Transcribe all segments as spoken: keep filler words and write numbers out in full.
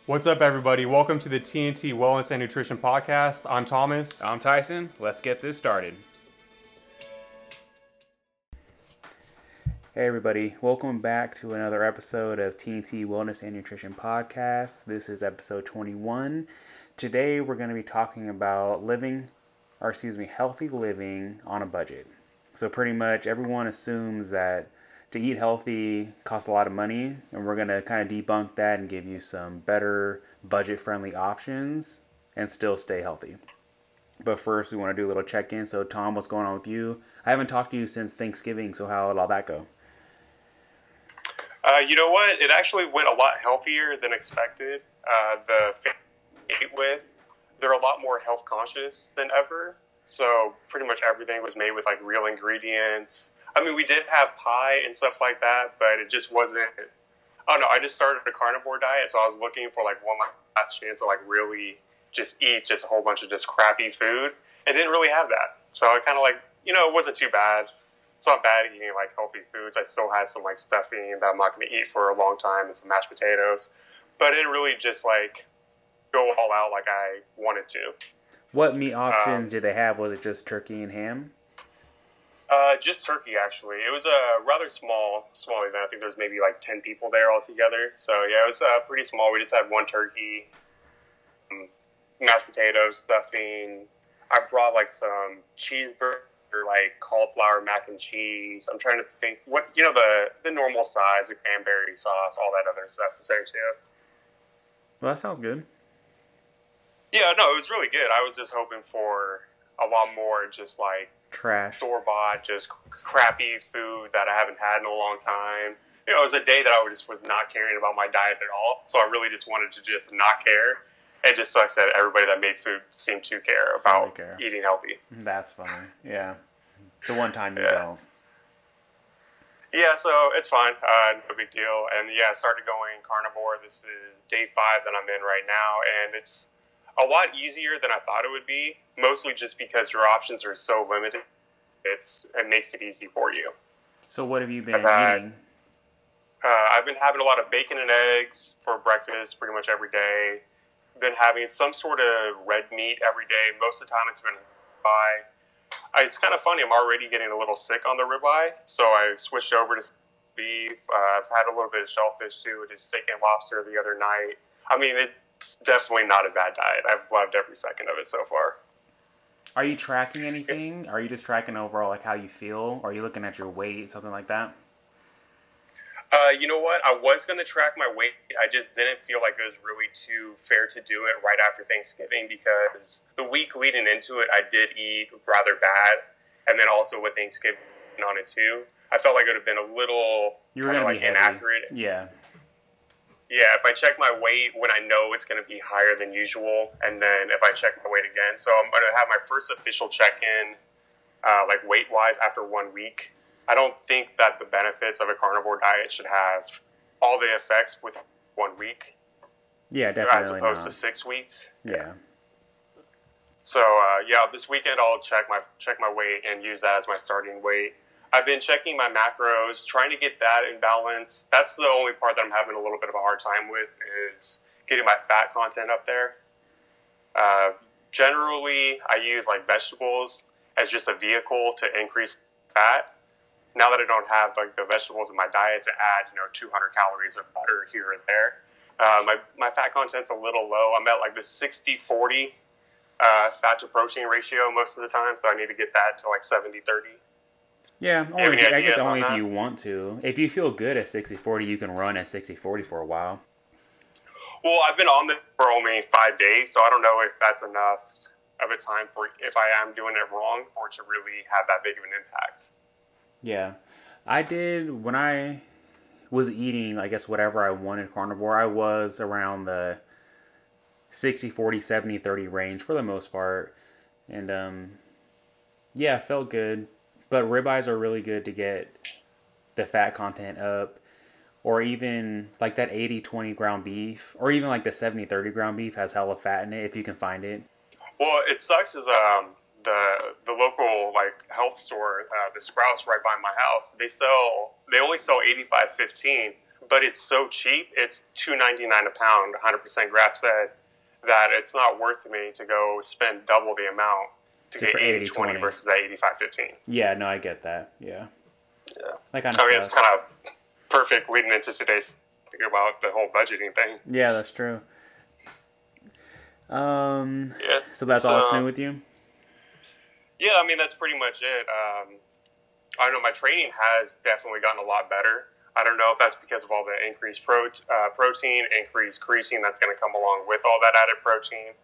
What's up, everybody? Welcome to the T N T Wellness and Nutrition Podcast. I'm Thomas. I'm Tyson. Let's get this started. Hey, everybody. Welcome back to another episode of T N T Wellness and Nutrition Podcast. This is episode twenty-one. Today, we're going to be talking about living, or excuse me, healthy living on a budget. So pretty much everyone assumes that to eat healthy costs a lot of money, and we're going to kind of debunk that and give you some better budget-friendly options and still stay healthy. But first, we want to do a little check-in. So, Tom, what's going on with you? I haven't talked to you since Thanksgiving, so how did all that go? Uh, you know what? It actually went a lot healthier than expected. Uh, the family I ate with, they're a lot more health conscious than ever. So pretty much everything was made with like real ingredients. I mean, we did have pie and stuff like that, but it just wasn't. Oh no, I just started a carnivore diet, so I was looking for like one last chance to like really just eat just a whole bunch of just crappy food, and didn't really have that. So I kind of like, you know, it wasn't too bad. It's not bad eating like healthy foods. I still had some like stuffing that I'm not going to eat for a long time and some mashed potatoes, but it didn't really just like go all out like I wanted to. What meat options um, did they have? Was it just turkey and ham? Uh, just turkey, actually. It was a rather small, small event. I think there was maybe like ten people there altogether. So yeah, it was uh, pretty small. We just had one turkey, um, mashed potatoes, stuffing. I brought like some cheeseburger, like cauliflower mac and cheese. I'm trying to think what you know the the normal size, the cranberry sauce, all that other stuff was there too. Well, that sounds good. Yeah, no, it was really good. I was just hoping for a lot more, just like Trash. store-bought, just crappy food that I haven't had in a long time. You know, it was a day that I just was not caring about my diet at all. So I really just wanted to just not care. And just like I said, everybody that made food seemed to care about care. eating healthy. That's funny. Yeah. The one time you yeah. don't. Yeah, so it's fine. Uh, no big deal. And yeah, I started going carnivore. This is day five that I'm in right now. And it's a lot easier than I thought it would be, mostly just because your options are so limited. It's It makes it easy for you. So what have you been I've had, eating? Uh, I've been having a lot of bacon and eggs for breakfast pretty much every day. Been having some sort of red meat every day. Most of the time it's been ribeye. I, it's kind of funny. I'm already getting a little sick on the ribeye, so I switched over to beef. Uh, I've had a little bit of shellfish too, just steak and lobster the other night. I mean, it's definitely not a bad diet. I've loved every second of it so far. Are you tracking anything? Are you just tracking overall like how you feel? Or are you looking at your weight, something like that? Uh, you know what? I was going to track my weight. I just didn't feel like it was really too fair to do it right after Thanksgiving because the week leading into it, I did eat rather bad. And then also with Thanksgiving on it too, I felt like it would have been a little you were kind of gonna like be inaccurate. Yeah. Yeah, if I check my weight when I know it's going to be higher than usual, and then if I check my weight again. So I'm going to have my first official check-in, uh, like weight-wise, after one week. I don't think that the benefits of a carnivore diet should have all the effects with one week. Yeah, definitely as opposed not. to six weeks. Yeah. So uh, yeah, this weekend I'll check my check my weight and use that as my starting weight. I've been checking my macros, trying to get that in balance. That's the only part that I'm having a little bit of a hard time with is getting my fat content up there. Uh, generally, I use like vegetables as just a vehicle to increase fat. Now that I don't have like the vegetables in my diet to add, you know, two hundred calories of butter here and there, uh, my my fat content's a little low. I'm at like the sixty forty uh, fat to protein ratio most of the time, so I need to get that to like seventy thirty. Yeah, only, I guess only if that? you want to. If you feel good at sixty forty, you can run at sixty forty for a while. Well, I've been on it for only five days, so I don't know if that's enough of a time for if I am doing it wrong for it to really have that big of an impact. Yeah. I did, when I was eating, I guess, whatever I wanted carnivore, I was around the sixty forty, seventy thirty range for the most part. And, um, yeah, felt good. But ribeyes are really good to get the fat content up. Or even like that eighty twenty ground beef. Or even like the seventy thirty ground beef has hella fat in it if you can find it. Well, it sucks is um, the the local like health store, uh, the Sprouts right by my house, they sell, they only sell eighty-five fifteen, but it's so cheap. It's two ninety nine a pound, one hundred percent grass fed. That it's not worth me to go spend double the amount to To get for eighty twenty eighty twenty. versus that eighty-five fifteen. Yeah, no, I get that. Yeah. Yeah. That kind of I mean, it's sucks. kind of perfect leading into today's thinking about the whole budgeting thing. Yeah, that's true. Um, Yeah. so that's all that's new with you? Yeah, I mean, that's pretty much it. Um, I don't know, my training has definitely gotten a lot better. I don't know if that's because of all the increased pro, uh, protein, increased creatine that's going to come along with all that added protein.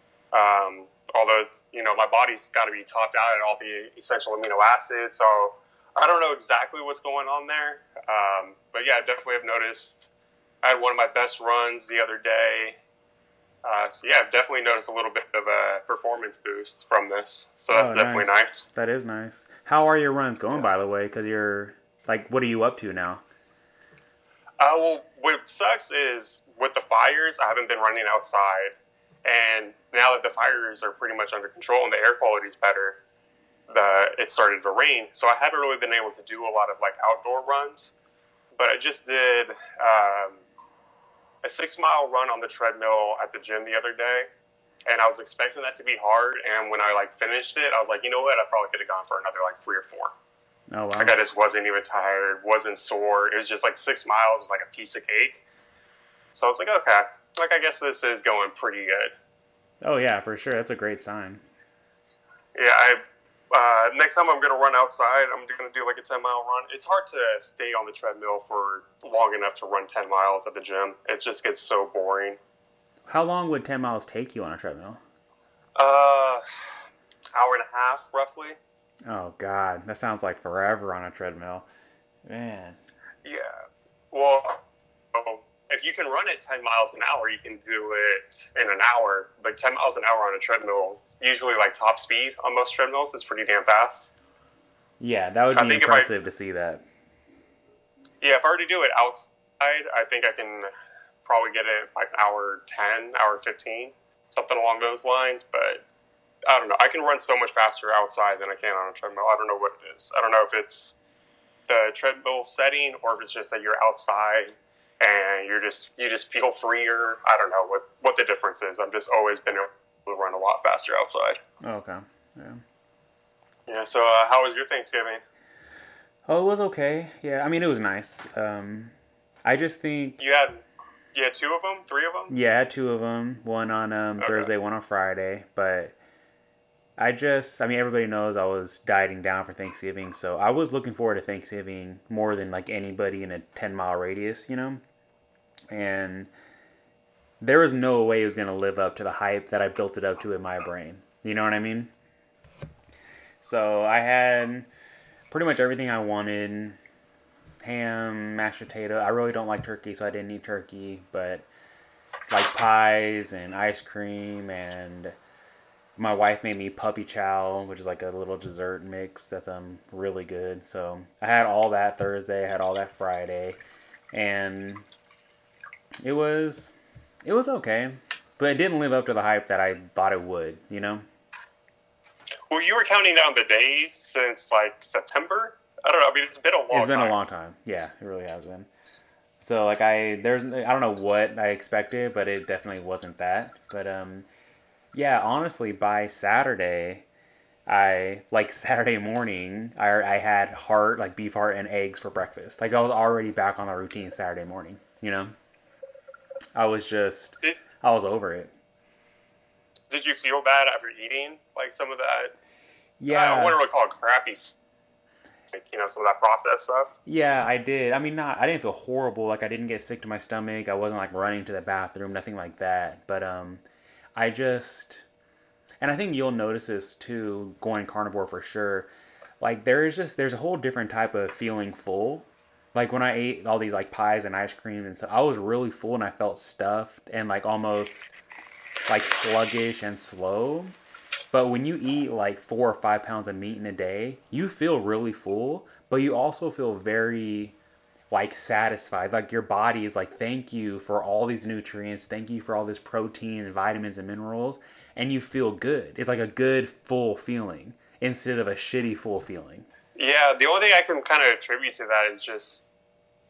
Um, all those, you know, my body's got to be topped out at all the essential amino acids. So I don't know exactly what's going on there. Um, but yeah, I definitely have noticed. I had one of my best runs the other day. Uh, so yeah, I've definitely noticed a little bit of a performance boost from this. So that's Oh, definitely nice. That is nice. How are your runs going, by the way? Because you're, like, what are you up to now? Uh, well, what sucks is with the fires, I haven't been running outside. And now that the fires are pretty much under control and the air quality is better, the, it started to rain. So I haven't really been able to do a lot of like outdoor runs. But I just did um, a six mile run on the treadmill at the gym the other day. And I was expecting that to be hard. And when I like finished it, I was like, you know what? I probably could have gone for another like three or four. Oh, wow. Like I just wasn't even tired, wasn't sore. It was just like six miles was like a piece of cake. So I was like, okay, like I guess this is going pretty good. Oh, yeah, for sure. That's a great sign. Yeah, I uh, next time I'm gonna run outside, I'm gonna do like a ten mile run. It's hard to stay on the treadmill for long enough to run ten miles at the gym. It just gets so boring. How long would ten miles take you on a treadmill? Uh, hour and a half roughly. Oh, God. That sounds like forever on a treadmill. Man. Yeah. Well, oh, if you can run it ten miles an hour, you can do it in an hour. But ten miles an hour on a treadmill, usually like top speed on most treadmills, is pretty damn fast. Yeah, that would I be think if I- impressive to see that. Yeah, if I were to do it outside, I think I can probably get it like hour ten, hour fifteen, something along those lines. But I don't know. I can run so much faster outside than I can on a treadmill. I don't know what it is. I don't know if it's the treadmill setting or if it's just that you're outside and you're just you just feel freer. I don't know what, what the difference is. I've just always been able to run a lot faster outside. Oh, okay. Yeah. Yeah. So uh, how was your Thanksgiving? Oh, it was okay. Yeah, I mean, it was nice. Um, I just think... You had you had two of them, three of them. Yeah, I had two of them. One on um, Okay. Thursday, one on Friday. But I just, I mean, everybody knows I was dieting down for Thanksgiving. So I was looking forward to Thanksgiving more than like anybody in a ten mile radius, you know? And there was no way it was going to live up to the hype that I built it up to in my brain. You know what I mean? So I had pretty much everything I wanted. Ham, mashed potato. I really don't like turkey, so I didn't eat turkey. But like pies and ice cream, and my wife made me puppy chow, which is like a little dessert mix that's um really good. So I had all that Thursday. I had all that Friday, and it was it was okay, but it didn't live up to the hype that I thought it would. You know? Well, you were counting down the days since like September. I don't know. I mean, it's been a long time. It's been a long time. Yeah, it really has been. So like I there's I don't know what I expected, but it definitely wasn't that. But um yeah, honestly, by Saturday, I like Saturday morning, I I had heart like beef heart and eggs for breakfast. Like I was already back on the routine Saturday morning. You know, I was just Did, I was over it. did you feel bad after eating like some of that? Yeah, I wouldn't really call it crappy. Like, you know, some of that processed stuff. Yeah, I did. I mean, not. I didn't feel horrible. Like I didn't get sick to my stomach. I wasn't like running to the bathroom. Nothing like that. But um, I just, and I think you'll notice this too, going carnivore for sure. Like there is just there's a whole different type of feeling full. Like when I ate all these like pies and ice cream and stuff, I was really full and I felt stuffed and like almost like sluggish and slow. But when you eat like four or five pounds of meat in a day, you feel really full, but you also feel very like satisfied. Like your body is like, thank you for all these nutrients. Thank you for all this protein and vitamins and minerals. And you feel good. It's like a good full feeling instead of a shitty full feeling. Yeah, the only thing I can kind of attribute to that is just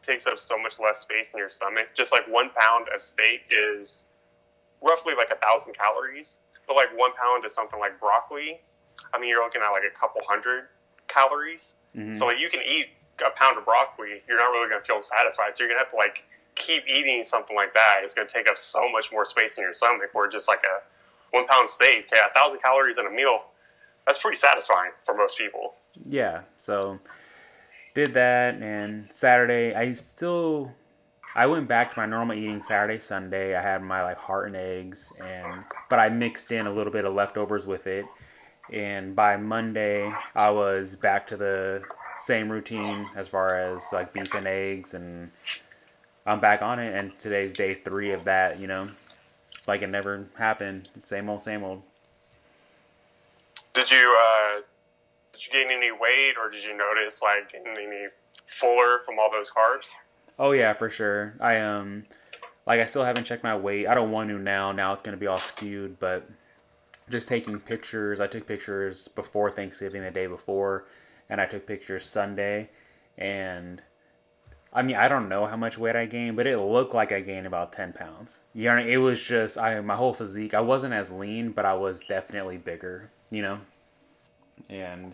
takes up so much less space in your stomach. Just like one pound of steak is roughly like a thousand calories, but like one pound of something like broccoli, I mean, you're looking at like a couple hundred calories. Mm-hmm. So like you can eat a pound of broccoli, you're not really going to feel satisfied. So you're going to have to like keep eating something like that. It's going to take up so much more space in your stomach. Where just like a one pound steak, yeah, a thousand calories in a meal, that's pretty satisfying for most people. Yeah. So did that, and Saturday I still I went back to my normal eating Saturday, Sunday. I had my like heart and eggs, and but I mixed in a little bit of leftovers with it. And by Monday, I was back to the same routine as far as like beef and eggs, and I'm back on it. And today's day three of that, you know, like it never happened. Same old, same old. Did you uh, did you gain any weight, or did you notice like getting any fuller from all those carbs? Oh yeah, for sure. I um, like I still haven't checked my weight. I don't want to now. Now it's gonna be all skewed, but just taking pictures. I took pictures before Thanksgiving, the day before, and I took pictures Sunday. And I mean, I don't know how much weight I gained, but it looked like I gained about ten pounds. You know, it was just I my whole physique. I wasn't as lean, but I was definitely bigger. You know, and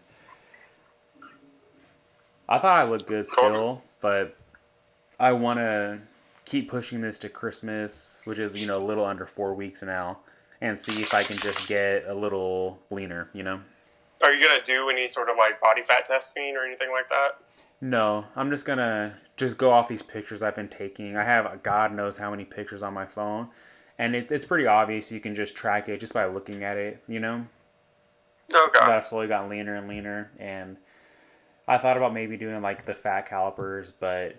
I thought I looked good still, but I want to keep pushing this to Christmas, which is, you know, a little under four weeks now, and see if I can just get a little leaner, you know? Are you going to do any sort of like body fat testing or anything like that? No, I'm just going to just go off these pictures I've been taking. I have God knows how many pictures on my phone, and it, it's pretty obvious. You can just track it just by looking at it, you know? Okay. But I've slowly gotten leaner and leaner, and I thought about maybe doing like the fat calipers, but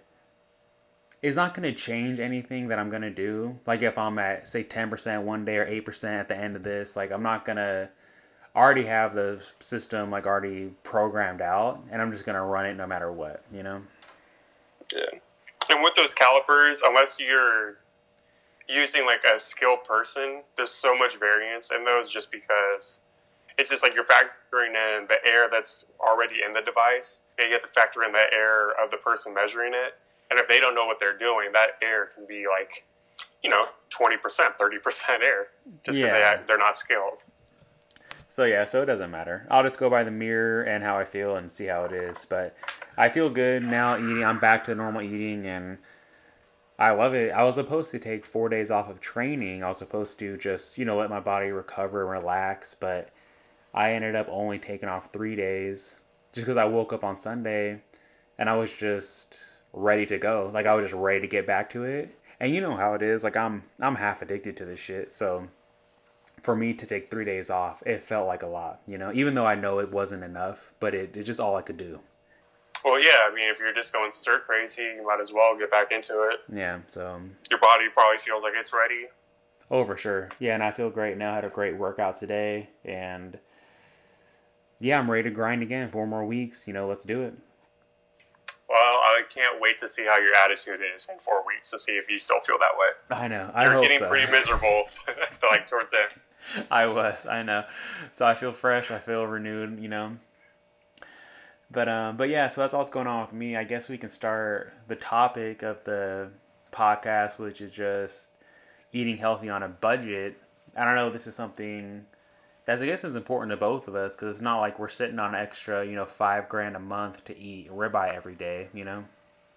it's not going to change anything that I'm going to do. Like if I'm at, say, ten percent one day or eight percent at the end of this, like I'm not going to already have the system like already programmed out, and I'm just going to run it no matter what, you know? Yeah. And with those calipers, unless you're using like a skilled person, there's so much variance in those just because it's just like you're factoring in the air that's already in the device, and you have to factor in the air of the person measuring it. And if they don't know what they're doing, that air can be like, you know, twenty percent, thirty percent air, just because Yeah. they, they're not skilled. So yeah, so it doesn't matter. I'll just go by the mirror and how I feel and see how it is. But I feel good now eating. I'm back to normal eating, and I love it. I was supposed to take four days off of training. I was supposed to just, you know, let my body recover and relax. But I ended up only taking off three days just because I woke up on Sunday and I was just ready to go. Like I was just ready to get back to it. And you know how it is. Like I'm I'm half addicted to this shit. So for me to take three days off, it felt like a lot, you know, even though I know it wasn't enough, but it, it's just all I could do. Well, yeah, I mean, if you're just going stir crazy, you might as well get back into it. Yeah, so. Your body probably feels like it's ready. Oh, for sure. Yeah, and I feel great now. I had a great workout today, and yeah, I'm ready to grind again. Four more weeks, you know, let's do it. Well, I can't wait to see how your attitude is in four weeks to see if you still feel that way. I know. I You're hope getting so. pretty miserable, like towards the end. I was. I know. So I feel fresh. I feel renewed. You know. But um. But yeah. So that's all that's going on with me. I guess we can start the topic of the podcast, which is just eating healthy on a budget. I don't know. This is something that I guess is important to both of us, because it's not like we're sitting on extra, you know, five grand a month to eat ribeye every day. You know.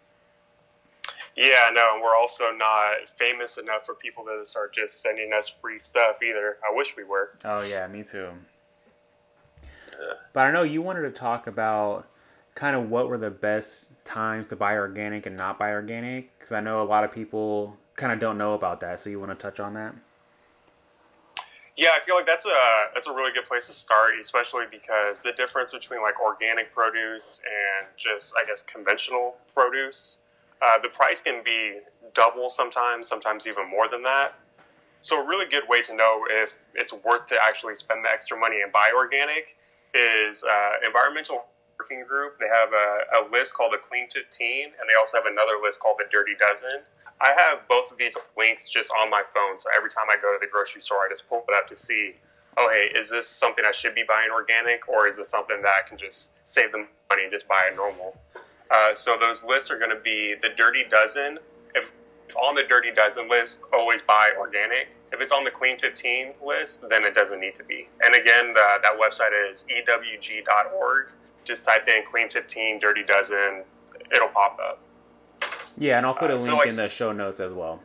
Yeah, no, and we're also not famous enough for people to start just sending us free stuff either. I wish we were. Oh, yeah, me too. Yeah. But I know you wanted to talk about kind of what were the best times to buy organic and not buy organic, because I know a lot of people kind of don't know about that, so you want to touch on that? Yeah, I feel like that's a that's a really good place to start, especially because the difference between like organic produce and just, I guess, conventional produce, Uh, the price can be double sometimes, sometimes even more than that. So a really good way to know if it's worth to actually spend the extra money and buy organic is uh, Environmental Working Group. They have a, a list called the Clean fifteen, and they also have another list called the Dirty Dozen. I have both of these links just on my phone, so every time I go to the grocery store, I just pull it up to see, oh, hey, is this something I should be buying organic, or is this something that I can just save the money and just buy a normal? Uh, so those lists are going to be the Dirty Dozen. If it's on the Dirty Dozen list, always buy organic. If it's on the Clean fifteen list, then it doesn't need to be. And again, the, that website is E W G dot org. Just type in Clean fifteen Dirty Dozen. It'll pop up. Yeah, and I'll put a Uh, link so like, in the show notes as well.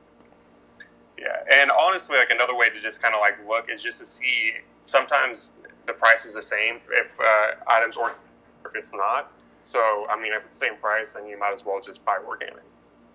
Yeah, and honestly, like another way to just kind of like look is just to see. Sometimes the price is the same if uh, items or if it's not. So I mean, if it's the same price, then you might as well just buy organic.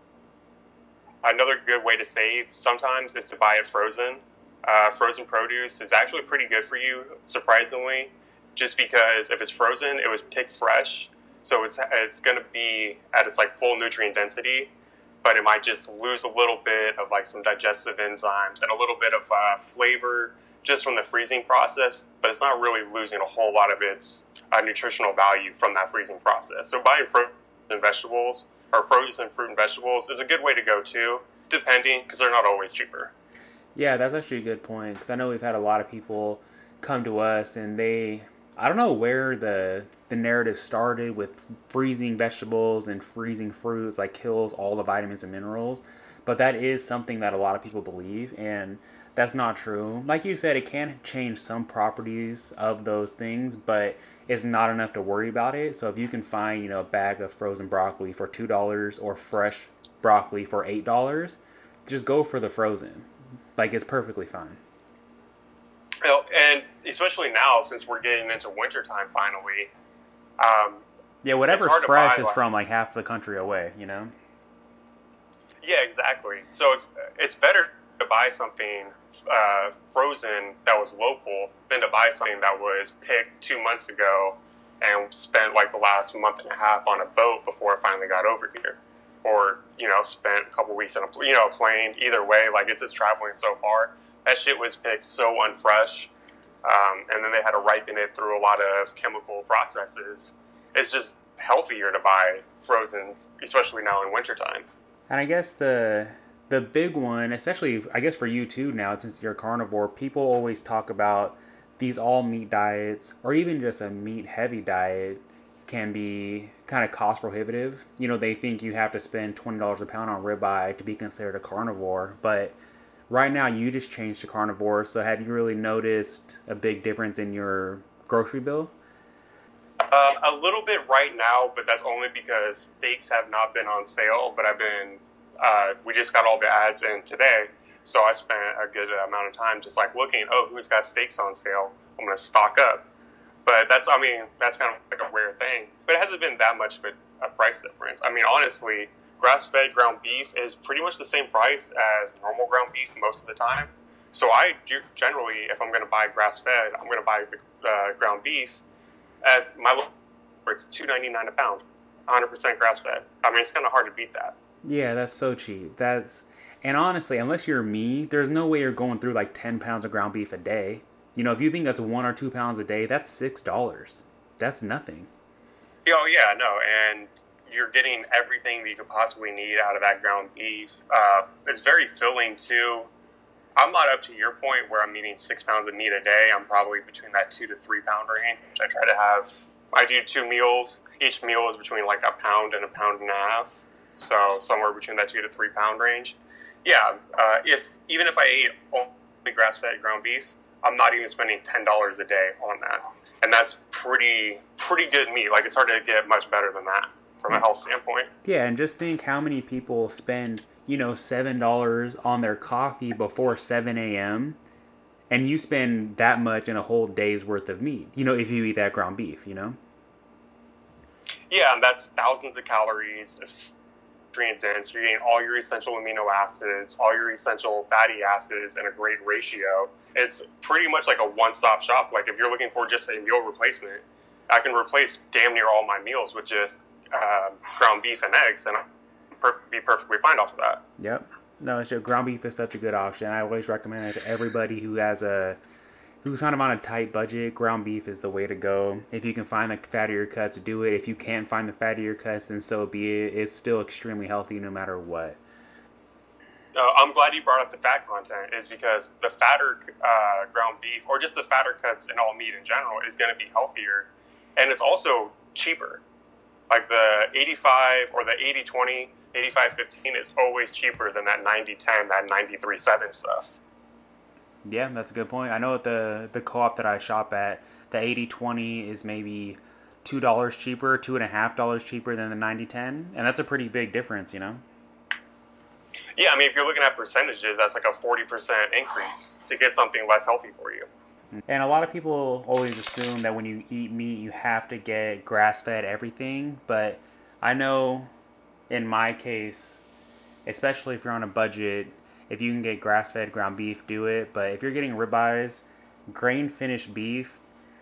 Another good way to save sometimes is to buy it frozen. Uh, frozen produce is actually pretty good for you, surprisingly, just because if it's frozen, it was picked fresh, so it's it's going to be at its like full nutrient density, but it might just lose a little bit of like some digestive enzymes and a little bit of uh, flavor just from the freezing process, but it's not really losing a whole lot of its uh, nutritional value from that freezing process. So buying frozen vegetables or frozen fruit and vegetables is a good way to go too, depending, because they're not always cheaper. Yeah, that's actually a good point, because I know we've had a lot of people come to us and they, I don't know where the the narrative started with freezing vegetables and freezing fruits like kills all the vitamins and minerals, but that is something that a lot of people believe, and that's not true. Like you said, it can change some properties of those things, but it's not enough to worry about it. So if you can find, you know, a bag of frozen broccoli for two dollars or fresh broccoli for eight dollars, just go for the frozen. Like, it's perfectly fine. You know, and especially now, since we're getting into wintertime finally. Um, Yeah, whatever's it's hard to fresh buy, is like- from like half the country away, you know? Yeah, exactly. So it's, it's better to buy something uh, frozen that was local than to buy something that was picked two months ago and spent like the last month and a half on a boat before it finally got over here. Or, you know, spent a couple weeks on a, you know, a plane. Either way, like, it's just traveling so far. That shit was picked so unfresh. Um, and then they had to ripen it through a lot of chemical processes. It's just healthier to buy frozen, especially now in wintertime. And I guess the the big one, especially I guess for you too now, since you're a carnivore, people always talk about these all meat diets, or even just a meat heavy diet can be kind of cost prohibitive. You know, they think you have to spend twenty dollars a pound on ribeye to be considered a carnivore, but right now you just changed to carnivore, so have you really noticed a big difference in your grocery bill? Uh, a little bit right now, but that's only because steaks have not been on sale. But I've been, uh, we just got all the ads in today, so I spent a good amount of time just like looking. Oh, who's got steaks on sale? I'm gonna stock up. But that's, I mean, that's kind of like a rare thing. But it hasn't been that much of a, a price difference. I mean, honestly, grass-fed ground beef is pretty much the same price as normal ground beef most of the time. So I do, generally, if I'm going to buy grass-fed, I'm going to buy the uh, ground beef at my local, where it's two ninety-nine a pound, one hundred percent grass-fed. I mean, it's kind of hard to beat that. Yeah, that's so cheap. That's and honestly, unless you're me, there's no way you're going through like ten pounds of ground beef a day. You know, if you think that's one or two pounds a day, that's six dollars. That's nothing. Oh yeah, no, and you're getting everything that you could possibly need out of that ground beef. Uh, it's very filling too. I'm not up to your point where I'm eating six pounds of meat a day. I'm probably between that two to three pound range. I try to have, I do two meals. Each meal is between like a pound and a pound and a half. So somewhere between that two to three pound range. Yeah, uh, if even if I ate only grass-fed ground beef, I'm not even spending ten dollars a day on that. And that's pretty, pretty good meat. Like, it's hard to get much better than that from a health standpoint. Yeah, and just think how many people spend, you know, seven dollars on their coffee before seven a.m. and you spend that much in a whole day's worth of meat, you know, if you eat that ground beef, you know? Yeah, and that's thousands of calories of nutrient dense. You're getting all your essential amino acids, all your essential fatty acids in a great ratio. It's pretty much like a one-stop shop. Like, if you're looking for just a meal replacement, I can replace damn near all my meals with just uh, ground beef and eggs, and I'll per- be perfectly fine off of that. Yep. No, it's just, ground beef is such a good option. I always recommend it to everybody who has a who's kind of on a tight budget. Ground beef is the way to go. If you can find the fattier cuts, do it. If you can't find the fattier cuts, then so be it. It's still extremely healthy no matter what. Uh, I'm glad you brought up the fat content, is because the fatter uh, ground beef, or just the fatter cuts in all meat in general, is going to be healthier, and it's also cheaper. Like the eighty-five or the eighty twenty, eighty-five fifteen is always cheaper than that ninety ten, that ninety-three seven stuff. Yeah, that's a good point. I know at the the co-op that I shop at, the eighty twenty is maybe two dollars cheaper, two and a half dollars cheaper than the ninety ten, and that's a pretty big difference, you know. Yeah, I mean, if you're looking at percentages, that's like a forty percent increase to get something less healthy for you. And a lot of people always assume that when you eat meat, you have to get grass-fed everything, but I know in my case, especially if you're on a budget, if you can get grass-fed ground beef, do it. But if you're getting ribeyes, grain-finished beef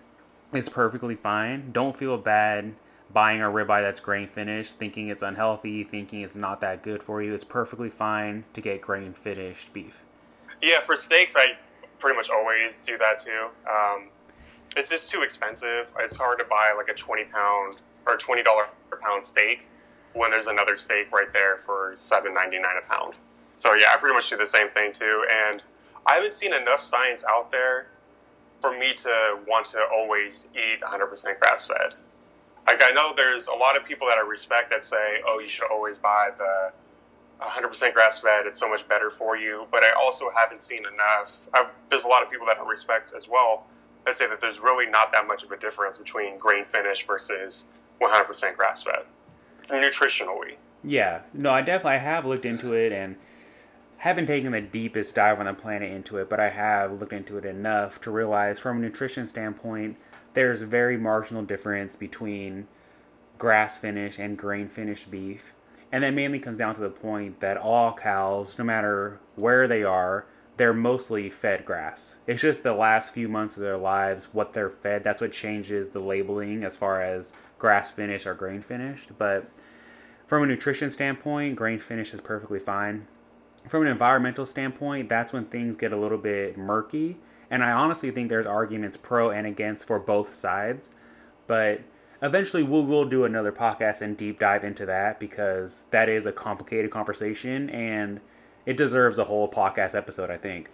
is perfectly fine. Don't feel bad buying a ribeye that's grain-finished, thinking it's unhealthy, thinking it's not that good for you. It's perfectly fine to get grain-finished beef. Yeah, for steaks, I pretty much always do that too. Um, it's just too expensive. It's hard to buy like a twenty pound or twenty dollars per pound steak when there's another steak right there for seven ninety-nine a pound. So yeah, I pretty much do the same thing too. And I haven't seen enough science out there for me to want to always eat one hundred percent grass-fed. Like, I know there's a lot of people that I respect that say, oh, you should always buy the one hundred percent grass-fed, it's so much better for you. But I also haven't seen enough. I've, there's a lot of people that I respect as well that say that there's really not that much of a difference between grain-finished versus one hundred percent grass-fed, nutritionally. Yeah, no, I definitely I have looked into it and haven't taken the deepest dive on the planet into it, but I have looked into it enough to realize from a nutrition standpoint, there's a very marginal difference between grass-finished and grain-finished beef. And that mainly comes down to the point that all cows, no matter where they are, they're mostly fed grass. It's just the last few months of their lives, what they're fed, that's what changes the labeling as far as grass-finished or grain-finished. But from a nutrition standpoint, grain-finished is perfectly fine. From an environmental standpoint, that's when things get a little bit murky. And I honestly think there's arguments pro and against for both sides. But eventually we'll, we'll do another podcast and deep dive into that because that is a complicated conversation and it deserves a whole podcast episode, I think.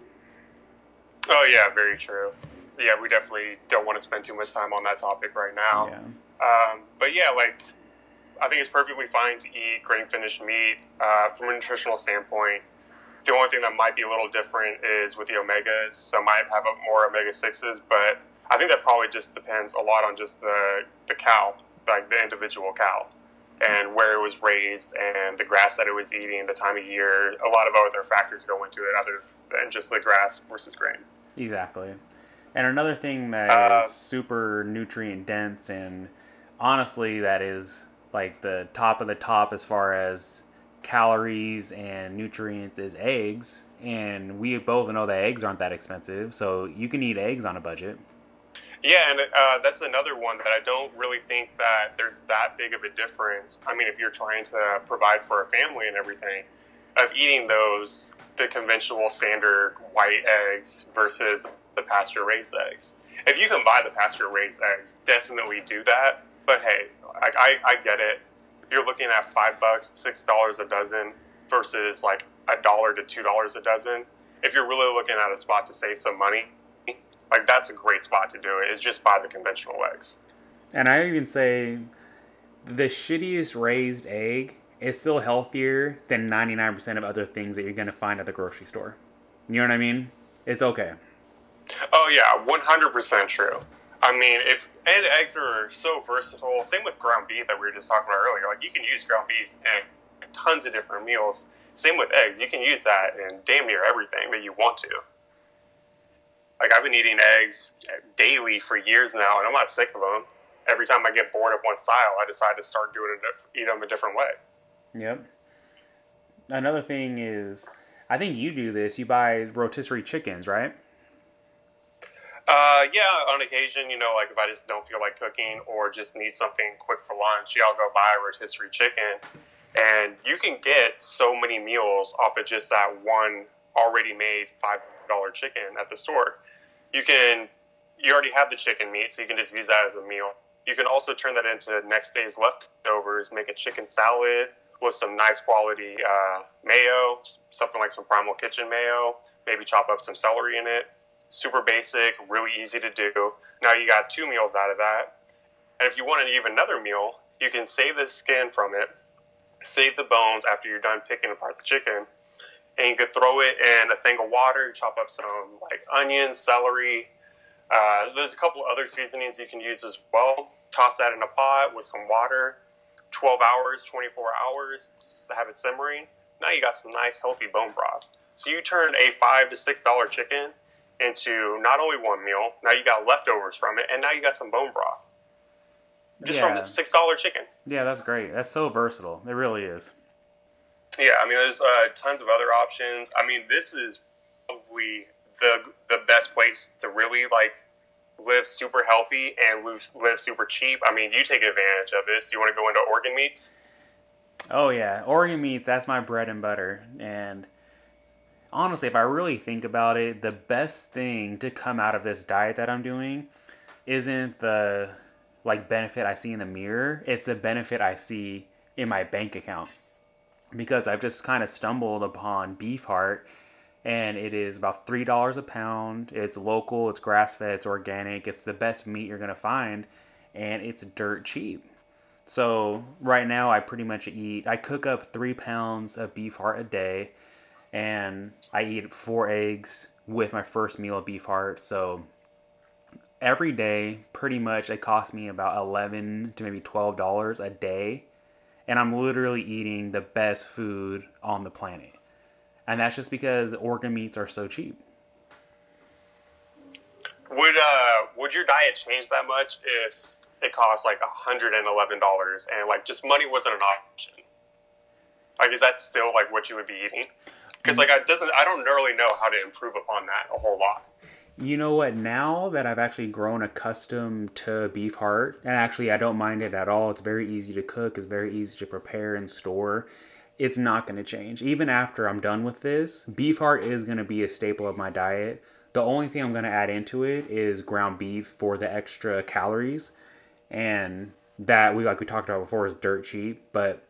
Oh, yeah, very true. Yeah, we definitely don't want to spend too much time on that topic right now. Yeah. Um, but yeah, like, I think it's perfectly fine to eat grain-finished meat. Uh, from a nutritional standpoint, the only thing that might be a little different is with the omegas. Some might have more omega sixes, but I think that probably just depends a lot on just the, the cow, like the individual cow, and where it was raised and the grass that it was eating, the time of year. A lot of other factors go into it other than just the grass versus grain. Exactly. And another thing that Uh, is super nutrient dense and honestly that is like the top of the top as far as calories and nutrients is eggs, and we both know that eggs aren't that expensive, so you can eat eggs on a budget. Yeah, and uh, that's another one that I don't really think that there's that big of a difference. I mean, if you're trying to provide for a family and everything, of eating those, the conventional standard white eggs versus the pasture-raised eggs. If you can buy the pasture-raised eggs, definitely do that. But hey, I, I, I get it. You're looking at five bucks, six dollars a dozen versus like a dollar to two dollars a dozen. If you're really looking at a spot to save some money, like that's a great spot to do it. Is just buy the conventional eggs. And I even say the shittiest raised egg is still healthier than ninety-nine percent of other things that you're going to find at the grocery store. You know what I mean? It's okay. Oh yeah, one hundred percent true. I mean, if and eggs are so versatile. Same with ground beef that we were just talking about earlier. Like you can use ground beef in tons of different meals. Same with eggs. You can use that in damn near everything that you want to. Like I've been eating eggs daily for years now, and I'm not sick of them. Every time I get bored of one style, I decide to start doing it, eat them a different way. Yep. Another thing is, I think you do this. You buy rotisserie chickens, right? Uh, yeah, on occasion, you know, like if I just don't feel like cooking or just need something quick for lunch, yeah, I'll go buy a rotisserie chicken. And you can get so many meals off of just that one already made five dollar chicken at the store. You can, you already have the chicken meat, so you can just use that as a meal. You can also turn that into next day's leftovers, make a chicken salad with some nice quality uh, mayo, something like some Primal Kitchen mayo, maybe chop up some celery in it. Super basic, really easy to do. Now you got two meals out of that. And if you want to eat another meal, You can save the skin from it, save the bones after you're done picking apart the chicken, and you could throw it in a thing of water, chop up some like onions, celery. Uh, there's a couple other seasonings you can use as well. Toss that in a pot with some water, twelve hours, twenty-four hours, just to have it simmering. Now you got some nice healthy bone broth. So you turn a five to six dollar chicken into not only one meal, now you got leftovers from it, and now you got some bone broth just Yeah. from the six dollar chicken. Yeah, that's great. That's so versatile. It really is. Yeah, I mean, there's uh, tons of other options. I mean, this is probably the the best place to really like live super healthy and live, live super cheap. I mean, you take advantage of this. Do you want to go into organ meats? Oh yeah, organ meat, that's my bread and butter. And honestly, if I really think about it, the best thing to come out of this diet that I'm doing isn't the like benefit I see in the mirror. It's a benefit I see in my bank account. Because I've just kind of stumbled upon beef heart, and it is about three dollars a pound. It's local, it's grass-fed, it's organic, it's the best meat you're going to find, and it's dirt cheap. So right now I pretty much eat, I cook up three pounds of beef heart a day, and I eat four eggs with my first meal of beef heart. So every day, pretty much, it costs me about eleven to maybe twelve dollars a day. And I'm literally eating the best food on the planet. And that's just because organ meats are so cheap. Would uh would your diet change that much if it cost like a hundred and eleven dollars and like just money wasn't an option? Like, is that still like what you would be eating? Because like I doesn't I don't really know how to improve upon that a whole lot. You know what? Now that I've actually grown accustomed to beef heart, and actually I don't mind it at all. It's very easy to cook. It's very easy to prepare and store. It's not going to change. Even after I'm done with this, beef heart is going to be a staple of my diet. The only thing I'm going to add into it is ground beef for the extra calories. And that, we like we talked about before, is dirt cheap. But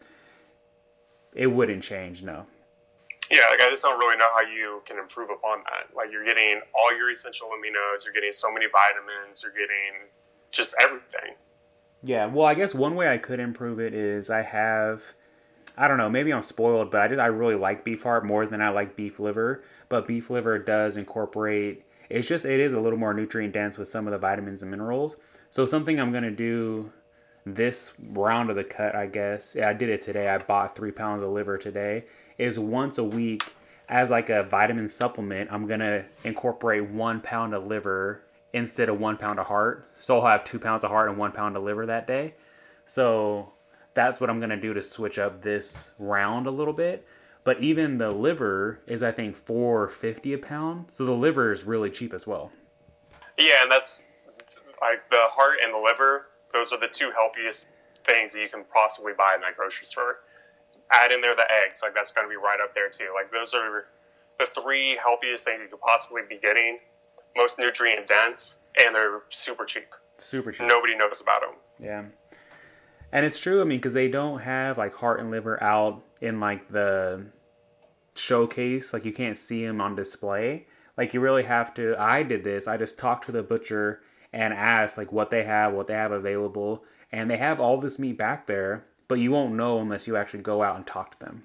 it wouldn't change, no. Yeah, like I just don't really know how you can improve upon that. Like you're getting all your essential aminos, you're getting so many vitamins, you're getting just everything. Yeah, well, I guess one way I could improve it is I have, I don't know, maybe I'm spoiled, but I just I really like beef heart more than I like beef liver. But beef liver does incorporate, it's just, it is a little more nutrient dense with some of the vitamins and minerals. So something I'm going to do this round of the cut, I guess, yeah, I did it today. I bought three pounds of liver today. Is once a week as like a vitamin supplement, I'm going to incorporate one pound of liver instead of one pound of heart. So I'll have two pounds of heart and one pound of liver that day. So that's what I'm going to do to switch up this round a little bit. But even the liver is, I think, four fifty a pound. So the liver is really cheap as well. Yeah, and that's like the heart and the liver. Those are the two healthiest things that you can possibly buy in that grocery store. Add in there the eggs, like that's going to be right up there too. Like those are the three healthiest things you could possibly be getting, most nutrient dense, and they're super cheap. Super cheap. Nobody knows about them. Yeah. And it's true, I mean, because they don't have like heart and liver out in like the showcase. Like you can't see them on display. Like you really have to, I did this, I just talked to the butcher and asked like what they have, what they have available. And they have all this meat back there, but you won't know unless you actually go out and talk to them.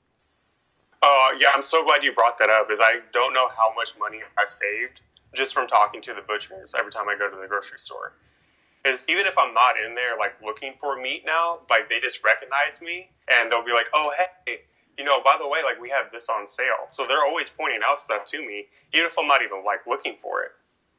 Uh, yeah, I'm so glad you brought that up, is I don't know how much money I saved just from talking to the butchers every time I go to the grocery store. Is even if I'm not in there like looking for meat now, like they just recognize me and they'll be like, oh, hey, you know, by the way, like we have this on sale. So they're always pointing out stuff to me, even if I'm not even like looking for it.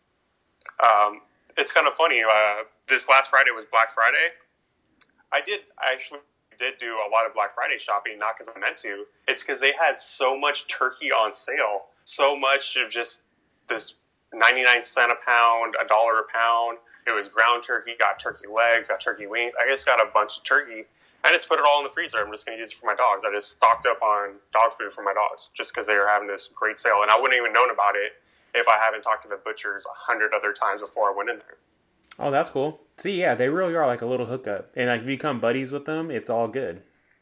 Um, it's kind of funny. Uh, this last Friday was Black Friday. I did I actually did do a lot of Black Friday shopping, not because I meant to. It's because they had so much turkey on sale, so much of just this ninety-nine cent a pound, a dollar a pound. It was ground turkey, got turkey legs, got turkey wings. I just got a bunch of turkey. I just put it all in the freezer. I'm just going to use it for my dogs. I just stocked up on dog food for my dogs just because they were having this great sale. And I wouldn't even known about it if I haven't talked to the butchers a hundred other times before I went in there. Oh, that's cool. See, yeah, they really are like a little hookup. And like if you become buddies with them, it's all good.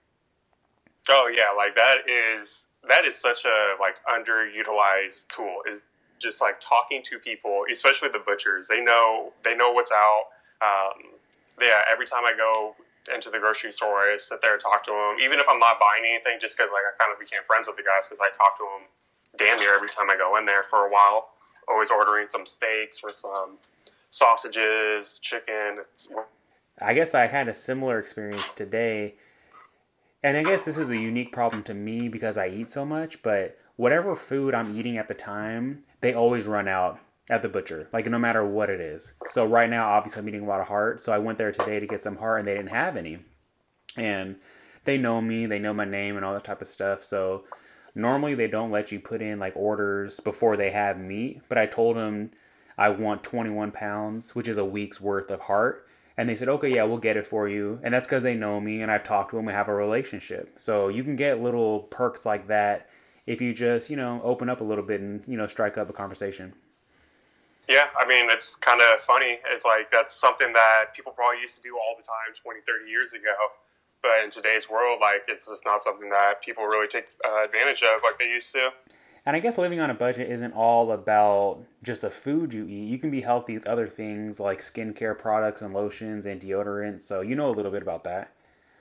Oh yeah, like that is that is such a like underutilized tool. Is just like talking to people, especially the butchers. They know they know what's out. Um, yeah, every time I go into the grocery store, I sit there and talk to them, even if I'm not buying anything, just because like I kind of became friends with the guys because I talk to them damn near every time I go in there for a while. Always ordering some steaks or some sausages, chicken. It's, I guess I had a similar experience today. And I guess this is a unique problem to me because I eat so much, but whatever food I'm eating at the time, they always run out at the butcher, like no matter what it is. So right now, obviously I'm eating a lot of heart. So I went there today to get some heart and they didn't have any. And they know me, they know my name and all that type of stuff. So normally they don't let you put in like orders before they have meat, but I told them I want twenty-one pounds, which is a week's worth of heart. And they said, okay, yeah, we'll get it for you. And that's because they know me and I've talked to them. We have a relationship. So you can get little perks like that if you just, you know, open up a little bit and, you know, strike up a conversation. Yeah, I mean, it's kind of funny. It's like that's something that people probably used to do all the time twenty, thirty years ago. But in today's world, like, it's just not something that people really take uh, advantage of like they used to. And I guess living on a budget isn't all about just the food you eat. You can be healthy with other things like skincare products and lotions and deodorants. So you know a little bit about that.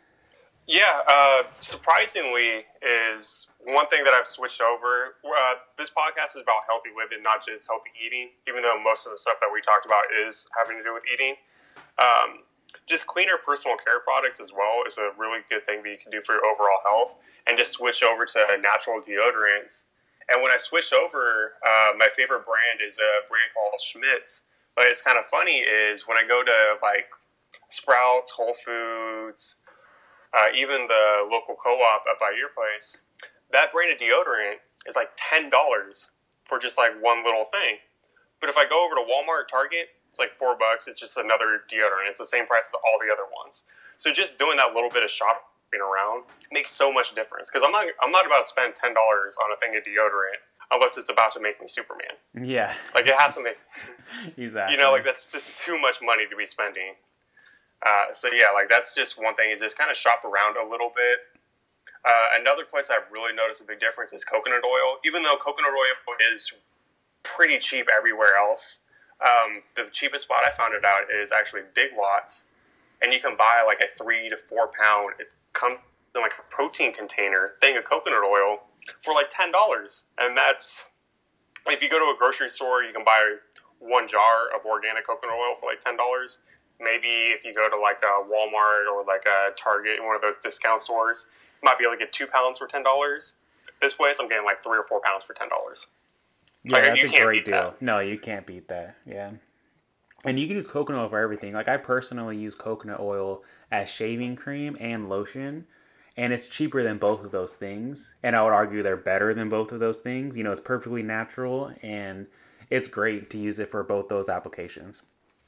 Yeah, uh, surprisingly is one thing that I've switched over. Uh, this podcast is about healthy living, not just healthy eating, even though most of the stuff that we talked about is having to do with eating. Um, just cleaner personal care products as well is a really good thing that you can do for your overall health, and just switch over to natural deodorants. And when I switched over, uh, my favorite brand is a brand called Schmidt's. But it's kind of funny is when I go to like Sprouts, Whole Foods, uh, even the local co-op up by your place, that brand of deodorant is like ten dollars for just like one little thing. But if I go over to Walmart, Target, it's like four bucks. It's just another deodorant. It's the same price as all the other ones. So just doing that little bit of shopping around makes so much difference, because I'm not I'm not about to spend ten dollars on a thing of deodorant unless it's about to make me Superman. Yeah. Like it has to make Exactly. you know, like that's just too much money to be spending. Uh, so yeah, like that's just one thing, is just kind of shop around a little bit. Uh, another place I've really noticed a big difference is coconut oil. Even though coconut oil is pretty cheap everywhere else, um, the cheapest spot I found it out is actually Big Lots, and you can buy like a three to four pound. It comes in like a protein container thing of coconut oil for like ten dollars, and that's if you go to a grocery store, you can buy one jar of organic coconut oil for like ten dollars. Maybe if you go to like a Walmart or like a Target, one of those discount stores, you might be able to get two pounds for ten dollars. This place, I'm getting like three or four pounds for ten dollars. Yeah, like, that's you a can't great beat deal. that. No, you can't beat that. Yeah. And you can use coconut oil for everything. Like I personally use coconut oil as shaving cream and lotion, and it's cheaper than both of those things. And I would argue they're better than both of those things. You know, it's perfectly natural, and it's great to use it for both those applications.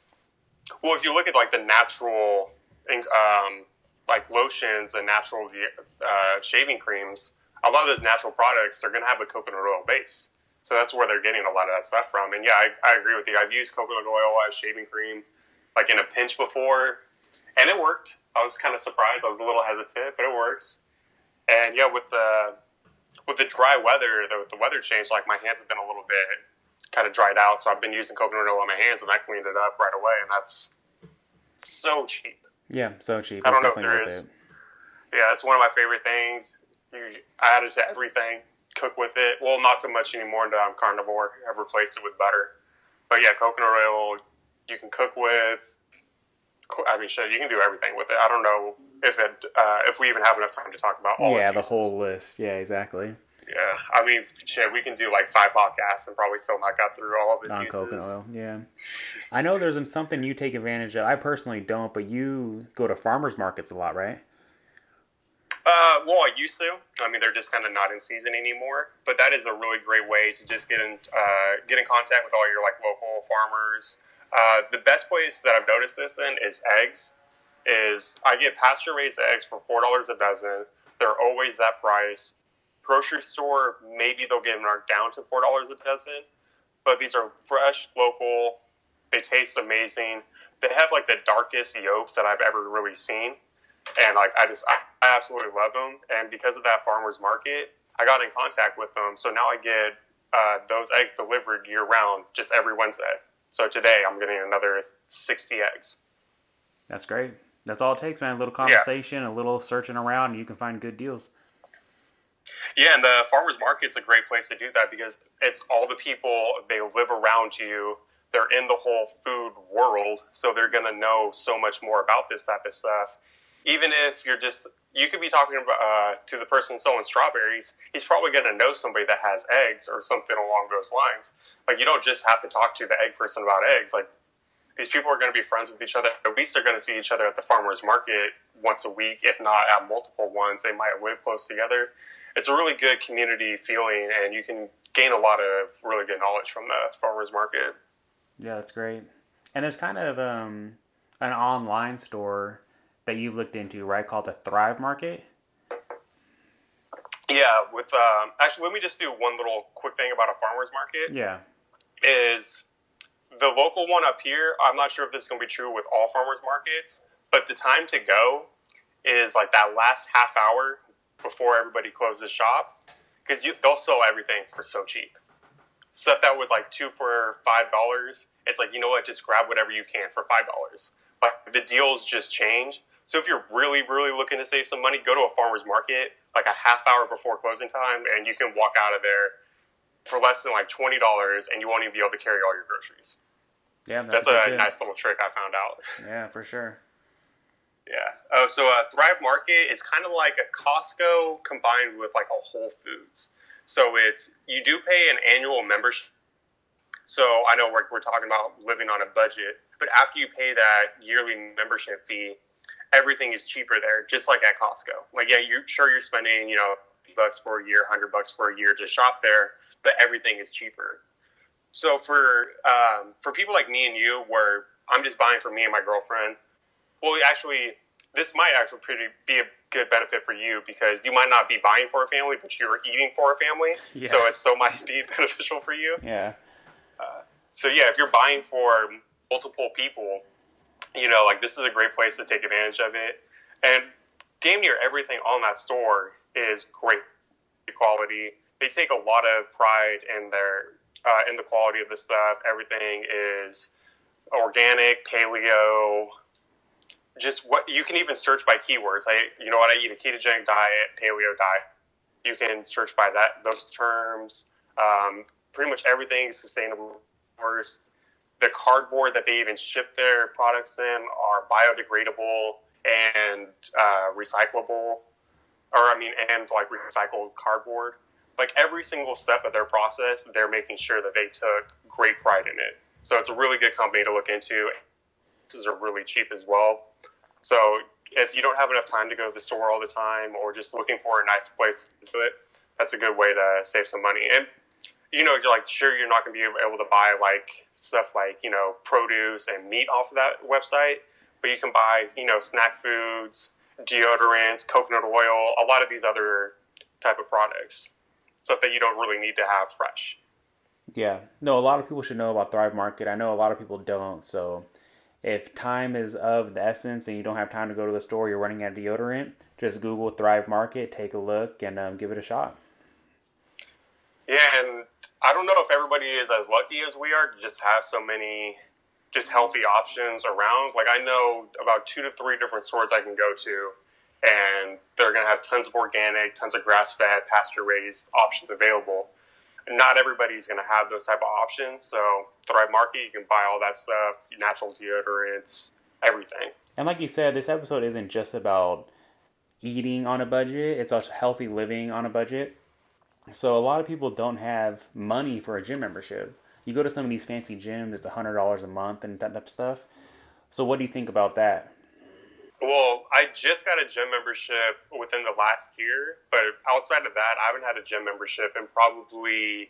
Well, if you look at like the natural, um, like lotions and natural uh, shaving creams, a lot of those natural products, they're going to have a coconut oil base. So that's where they're getting a lot of that stuff from. And yeah, I, I agree with you. I've used coconut oil as shaving cream, like in a pinch before, and it worked. I was kind of surprised. I was a little hesitant, but it works. And yeah, with the with the dry weather, the, the weather change, like my hands have been a little bit kind of dried out. So I've been using coconut oil on my hands, and I cleaned it up right away. And that's so cheap. Yeah, so cheap. I don't It's know if definitely there worth is. it. Yeah, it's one of my favorite things. You add it to everything, cook with it. Well, not so much anymore that I'm carnivore. I've replaced it with butter. But yeah, coconut oil you can cook with. I mean, shit, you can do everything with it. I don't know if it uh, if we even have enough time to talk about all Yeah, its the uses. whole list. Yeah, exactly. Yeah, I mean, shit, we can do like five podcasts and probably still not got through all of its On uses. coconut oil, yeah. I know there's something you take advantage of. I personally don't, but you go to farmers markets a lot, right? Uh, well, I used to. I mean, they're just kind of not in season anymore. But that is a really great way to just get in, uh, get in contact with all your like local farmers. Uh, the best place that I've noticed this in is eggs. Is I get pasture raised eggs for four dollars a dozen. They're always that price. Grocery store, maybe they'll get marked down to four dollars a dozen. But these are fresh, local. They taste amazing. They have like the darkest yolks that I've ever really seen. And like I just, I absolutely love them. And because of that farmer's market, I got in contact with them. So now I get uh, those eggs delivered year round, just every Wednesday. So today I'm getting another sixty eggs. That's great. That's all it takes, man. A little conversation, yeah. a little searching around, and you can find good deals. Yeah, and the farmers market's a great place to do that because it's all the people, they live around you. They're in the whole food world, so they're going to know so much more about this type of stuff. Even if you're just, you could be talking about, uh, to the person selling strawberries, he's probably going to know somebody that has eggs or something along those lines. Like, you don't just have to talk to the egg person about eggs. Like, these people are going to be friends with each other. At least they're going to see each other at the farmer's market once a week, if not at multiple ones. They might live close together. It's a really good community feeling, and you can gain a lot of really good knowledge from the farmer's market. Yeah, that's great. And there's kind of um, an online store that you've looked into, right, called the Thrive Market? Yeah, with um, actually, let me just do one little quick thing about a farmer's market. Yeah. Is the local one up here, I'm not sure if this is going to be true with all farmers markets, but the time to go is like that last half hour before everybody closes shop, because they'll sell everything for so cheap. Stuff that was like two for five dollars, it's like, you know what, just grab whatever you can for five dollars. Like, the deals just change. So if you're really, really looking to save some money, go to a farmer's market like a half hour before closing time, and you can walk out of there for less than like twenty dollars, and you won't even be able to carry all your groceries. Yeah, that's, that's a tip. nice little trick I found out. Yeah, for sure. Yeah. Oh, so a Thrive Market is kind of like a Costco combined with like a Whole Foods. So it's, you do pay an annual membership. So I know we're, we're talking about living on a budget, but after you pay that yearly membership fee, everything is cheaper there, just like at Costco. Like, yeah, you're sure you're spending, you know, bucks for a year, hundred bucks for a year to shop there, but everything is cheaper. So for um, for people like me and you, where I'm just buying for me and my girlfriend, well, actually, this might actually pretty be a good benefit for you because you might not be buying for a family, but you're eating for a family. Yeah. So it still might be beneficial for you. Yeah. Uh, so yeah, if you're buying for multiple people, you know, like, this is a great place to take advantage of it. And damn near everything on that store is great quality. They take a lot of pride in their uh, in the quality of the stuff. Everything is organic, paleo. Just what you can even search by keywords. I, you know what, I eat a ketogenic diet, paleo diet. You can search by that those terms. Um, pretty much everything is sustainable. The cardboard that they even ship their products in are biodegradable and uh, recyclable, or I mean, and like recycled cardboard. Like, every single step of their process, they're making sure that they took great pride in it. So it's a really good company to look into. Prices are really cheap as well. So if you don't have enough time to go to the store all the time, or just looking for a nice place to do it, that's a good way to save some money. And you know, you're like, sure, you're not going to be able to buy like stuff like, you know, produce and meat off of that website, but you can buy, you know, snack foods, deodorants, coconut oil, a lot of these other type of products, stuff that you don't really need to have fresh. Yeah. No, a lot of people should know about Thrive Market. I know a lot of people don't. So if time is of the essence and you don't have time to go to the store, you're running out of deodorant, just Google Thrive Market, take a look, and um, give it a shot. Yeah, and I don't know if everybody is as lucky as we are to just have so many just healthy options around. Like, I know about two to three different stores I can go to, and they're going to have tons of organic, tons of grass-fed, pasture-raised options available. And not everybody's going to have those type of options. So Thrive Market, you can buy all that stuff, natural deodorants, everything. And like you said, this episode isn't just about eating on a budget. It's also healthy living on a budget. So a lot of people don't have money for a gym membership. You go to some of these fancy gyms, it's one hundred dollars a month and that type of stuff. So what do you think about that? Well, I just got a gym membership within the last year, but outside of that, I haven't had a gym membership in probably,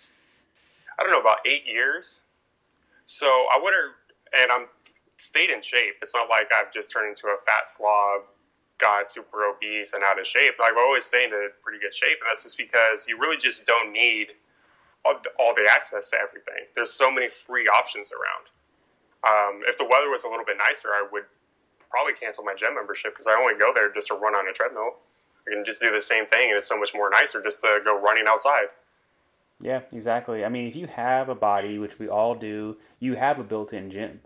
I don't know, about eight years. So I wouldn't, and I'm stayed in shape. It's not like I've just turned into a fat slob, got super obese and out of shape. Like, I've always stayed in pretty good shape, and that's just because you really just don't need all the, all the access to everything. There's so many free options around. Um, if the weather was a little bit nicer, I would probably cancel my gym membership because I only go there just to run on a treadmill. I can just do the same thing, and it's so much more nicer just to go running outside. Yeah, exactly. I mean, if you have a body, which we all do, you have a built-in gym.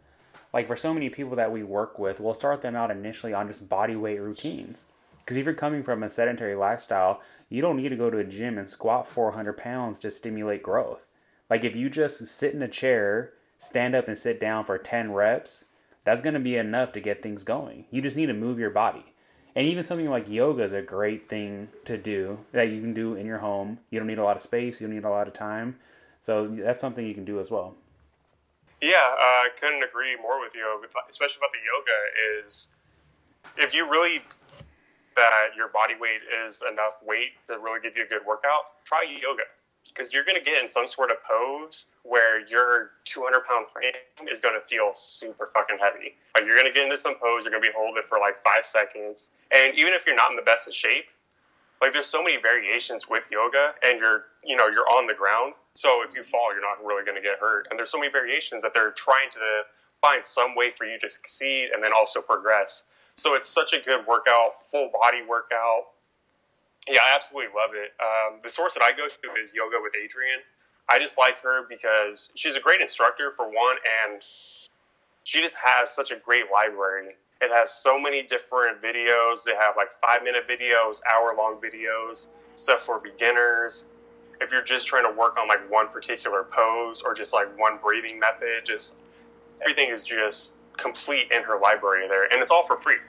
like for so many people that we work with, we'll start them out initially on just body weight routines. Because if you're coming from a sedentary lifestyle, you don't need to go to a gym and squat four hundred pounds to stimulate growth. Like if you just sit in a chair, stand up and sit down for ten reps, that's going to be enough to get things going. You just need to move your body. And even something like yoga is a great thing to do that you can do in your home. You don't need a lot of space. You don't need a lot of time. So that's something you can do as well. Yeah, uh, I couldn't agree more with you, especially about the yoga, is if you really that your body weight is enough weight to really give you a good workout, try yoga. Because you're going to get in some sort of pose where your two hundred pound frame is going to feel super fucking heavy. Like you're going to get into some pose, you're going to be holding it for like five seconds. And even if you're not in the best of shape, like there's so many variations with yoga and you're, you know, you're on the ground. So if you fall, you're not really going to get hurt. And there's so many variations that they're trying to find some way for you to succeed and then also progress. So it's such a good workout, full body workout. Yeah, I absolutely love it. Um, the source that I go to is Yoga with Adriene. I just like her because she's a great instructor for one, and she just has such a great library. It has so many different videos. They have like five minute videos, hour long videos, stuff for beginners. If you're just trying to work on like one particular pose or just like one breathing method, just everything is just complete in her library there, and it's all for free.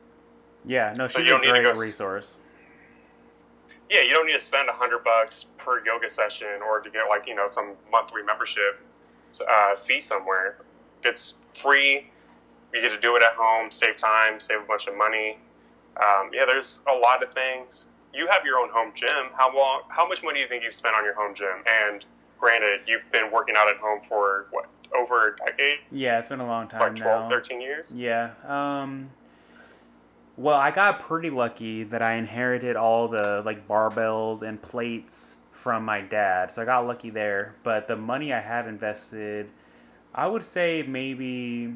Yeah, no, So she's you a don't need to great go- resource. Yeah, you don't need to spend a hundred bucks per yoga session or to get like, you know, some monthly membership uh, fee somewhere. It's free. You get to do it at home, save time, save a bunch of money. Um, yeah, there's a lot of things. You have your own home gym. How long? How much money do you think you've spent on your home gym? And granted, you've been working out at home for what, over a decade? Yeah, it's been a long time Like twelve, now. thirteen years? Yeah. Um, well, I got pretty lucky that I inherited all the like barbells and plates from my dad, so I got lucky there. But the money I have invested, I would say maybe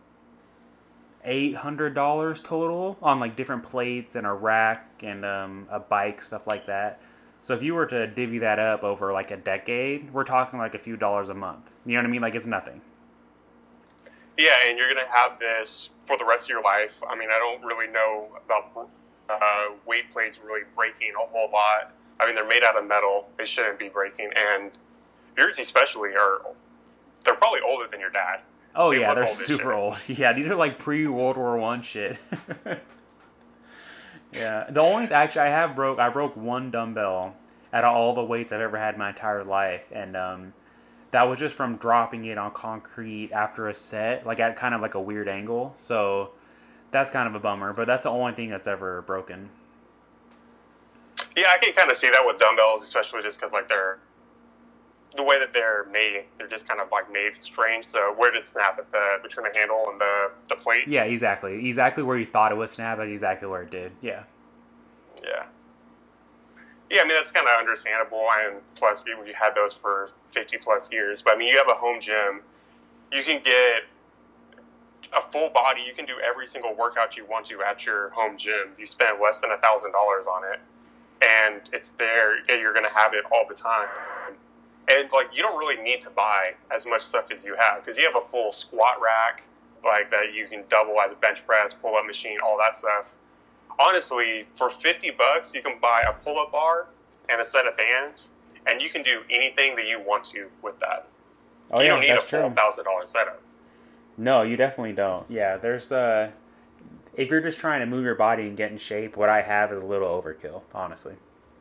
eight hundred dollars total on like different plates and a rack and um, a bike, stuff like that. So if you were to divvy that up over like a decade, we're talking like a few dollars a month. You know what I mean? Like it's nothing. Yeah, and you're going to have this for the rest of your life. I mean, I don't really know about uh, weight plates really breaking a whole lot. I mean, they're made out of metal. They shouldn't be breaking. And yours especially are, they're probably older than your dad. Oh They yeah, look they're old as super shit. old. Yeah, these are like pre-World War One shit. Yeah, the only actually I have broke I broke one dumbbell out of all the weights I've ever had in my entire life, and um, that was just from dropping it on concrete after a set, like at kind of like a weird angle. So that's kind of a bummer, but that's the only thing that's ever broken. Yeah, I can kind of see that with dumbbells, especially just because like they're the way that they're made. They're just kind of like made strange. So where did it snap at the between the handle and the the plate? Yeah, exactly, exactly where you thought it would snap, that's exactly where it did. Yeah. Yeah. Yeah, I mean, that's kind of understandable. And plus, you, you had those for fifty plus years. But I mean, you have a home gym. You can get a full body. You can do every single workout you want to at your home gym. You spend less than a thousand dollars on it. And it's there. And you're going to have it all the time. And, like, you don't really need to buy as much stuff as you have. Because you have a full squat rack, like, that you can double as a bench press, pull-up machine, all that stuff. Honestly, for fifty bucks, you can buy a pull-up bar and a set of bands, and you can do anything that you want to with that. Oh you yeah, don't need a that's full true. thousand dollar setup. No, you definitely don't. Yeah, there's uh if you're just trying to move your body and get in shape, what I have is a little overkill, honestly.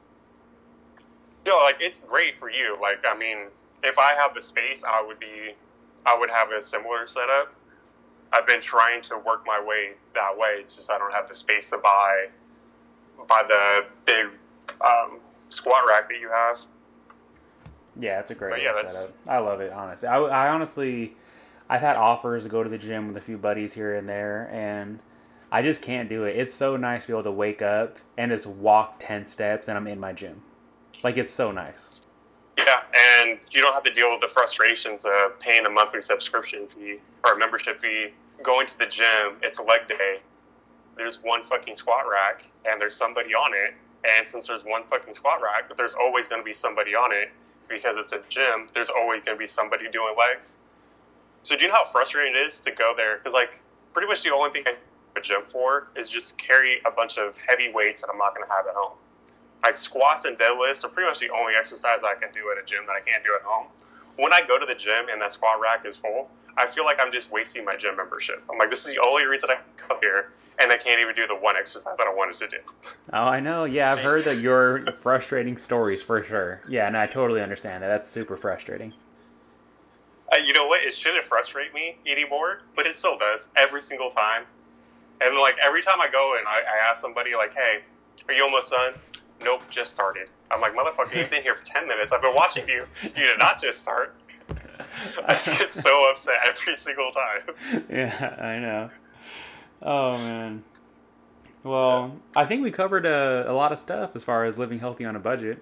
You know, like, it's great for you. Like, I mean, if I have the space, I would be, I would have a similar setup. I've been trying to work my way that way. It's just I don't have the space to buy, buy the big um, squat rack that you have. Yeah, it's a great But yeah, little that's- setup. I love it, honestly. I, I honestly, I've had offers to go to the gym with a few buddies here and there, and I just can't do it. It's so nice to be able to wake up and just walk ten steps and I'm in my gym. Like, it's so nice. Yeah, and you don't have to deal with the frustrations of paying a monthly subscription fee or a membership fee. Going to the gym, it's a leg day. There's one fucking squat rack, and there's somebody on it. And since there's one fucking squat rack, but there's always going to be somebody on it because it's a gym, there's always going to be somebody doing legs. So do you know how frustrating it is to go there? Because like pretty much the only thing I go to the gym for is just carry a bunch of heavy weights that I'm not going to have at home. Like squats and deadlifts are pretty much the only exercise I can do at a gym that I can't do at home. When I go to the gym and that squat rack is full, I feel like I'm just wasting my gym membership. I'm like, this is the only reason I come here, and I can't even do the one exercise that I wanted to do. Oh, I know. Yeah, I've heard that your frustrating stories for sure. Yeah, and I totally understand that. That's super frustrating. Uh, you know what? It shouldn't frustrate me anymore, but it still does every single time. And like every time I go and I, I ask somebody like, "Hey, are you almost done?" Nope, just started. I'm like, motherfucker, you've been here for ten minutes. I've been watching you. You did not just start. I get so upset every single time. Yeah, I know. Oh, man. Well, I think we covered a, a lot of stuff as far as living healthy on a budget.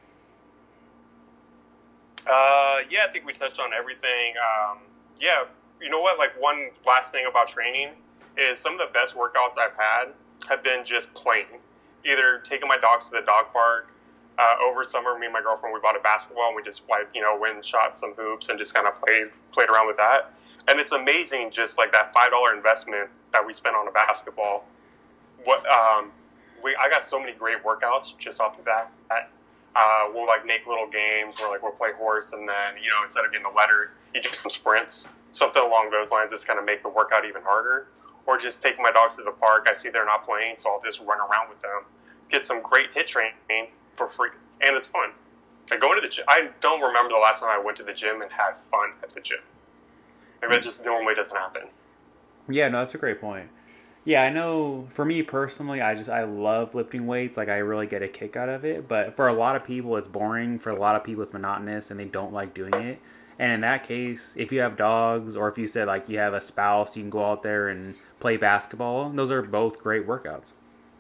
Uh, yeah, I think we touched on everything. Um, yeah, you know what? Like one last thing about training is some of the best workouts I've had have been just playing. Either taking my dogs to the dog park. Uh, over summer, me and my girlfriend, we bought a basketball and we just like, you know, went and shot some hoops and just kind of played played around with that. And it's amazing, just like that five dollar investment that we spent on a basketball. What um, we I got so many great workouts just off the bat. Uh, we'll like make little games where like we'll play horse and then you know instead of getting the letter, you do some sprints, something along those lines, just kind of make the workout even harder. Or just taking my dogs to the park. I see they're not playing, so I'll just run around with them, get some great hit training for free, and it's fun. Like going to the gym, I don't remember the last time I went to the gym and had fun at the gym. Maybe that just normally doesn't happen. Yeah, no, that's a great point. Yeah, I know for me personally, I just, I love lifting weights. Like, I really get a kick out of it. But for a lot of people, it's boring. For a lot of people, it's monotonous and they don't like doing it. And in that case, if you have dogs or if you said, like, you have a spouse, you can go out there and play basketball. Those are both great workouts.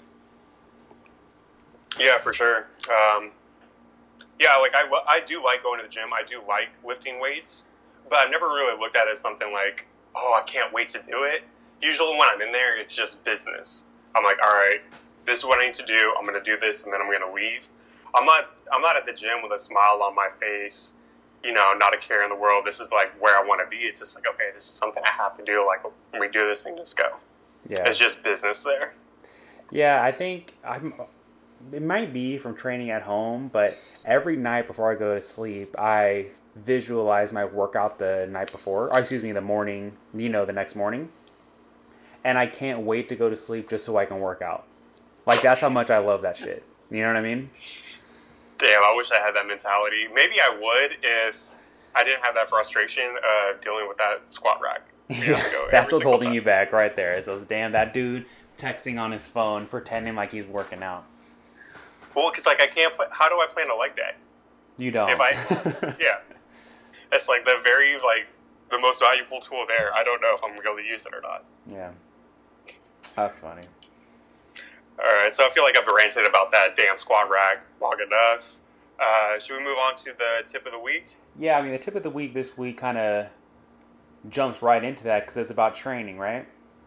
Yeah, for sure. Um, yeah, like, I, I do like going to the gym. I do like lifting weights. But I've never really looked at it as something like, oh, I can't wait to do it. Usually when I'm in there, it's just business. I'm like, all right, this is what I need to do. I'm going to do this, and then I'm going to leave. I'm not I'm not at the gym with a smile on my face, you know, not a care in the world. This is like where I want to be. It's just like, okay, this is something I have to do. Like, when we do this thing, just go. Yeah. It's just business there. Yeah, I think I'm. It might be from training at home, but every night before I go to sleep, I visualize my workout the night before, or excuse me, the morning, you know, the next morning. And I can't wait to go to sleep just so I can work out. Like, that's how much I love that shit. You know what I mean? Damn, I wish I had that mentality. Maybe I would if I didn't have that frustration of dealing with that squat rack. Yeah, that's what's holding time. you back right there. Is those damn, that dude texting on his phone, pretending like he's working out. Well, because, like, I can't play, how do I plan a leg day? You don't. If I, yeah. It's like the very, like, the most valuable tool there. I don't know if I'm going to be able to use it or not. Yeah. That's funny. All right, so I feel like I've ranted about that damn squat rack long enough. Uh, should we move on to the tip of the week? Yeah, I mean, the tip of the week this week kind of jumps right into that because it's about training, right?